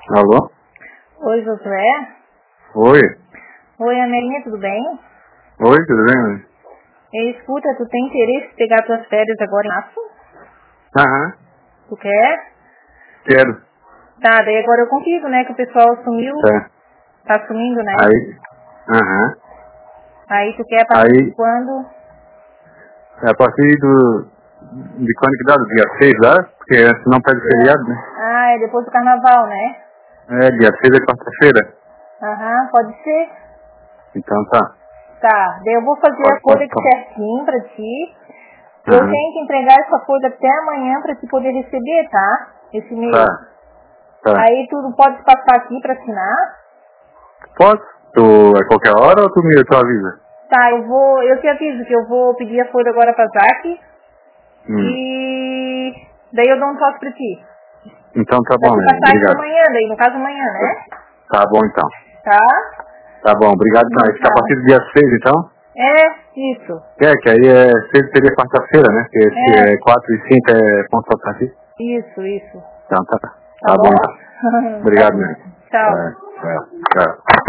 Alô? Oi, Josué. Oi. Oi, Amelinha, tudo bem? Oi, tudo bem, mãe? Escuta, tu tem interesse em pegar tuas férias agora em março? Aham, Tu quer? quero. Tá, daí agora eu consigo, né? Que o pessoal sumiu. Tá. Tá sumindo, né? Aí, aham. Aí tu quer a partir Aí, de quando? a partir de quando que dá? Do dia 6 lá? Porque senão pega feriado, né? Ah, é depois do carnaval, né? É, dia 6 é quarta-feira. Aham, pode ser. Então tá. Tá, daí eu vou fazer a folha aqui Pode. certinho pra ti. Eu Aham. tenho que entregar essa folha até amanhã pra te poder receber, tá? Esse Tá. e-mail. Tá. Aí tu pode passar aqui pra assinar. Posso? Tu, a qualquer hora ou tu avisa? Tá, eu te aviso que eu vou pedir a folha agora pra Zac. Hum. E daí eu dou um toque pra ti. Então tá Pra bom, te né? passar aqui Obrigado. amanhã, daí no caso amanhã, né? Tá bom então. Tá? Tá bom, obrigado então. Fica a Tá. partir do dia 6 então? Isso. É, que aí seria quarta-feira, né? Porque se é 4 e 5 é ponto alternativo. Isso. Então tá. Tá Tá bom então. bom? Obrigado, meu. Tchau. Tchau.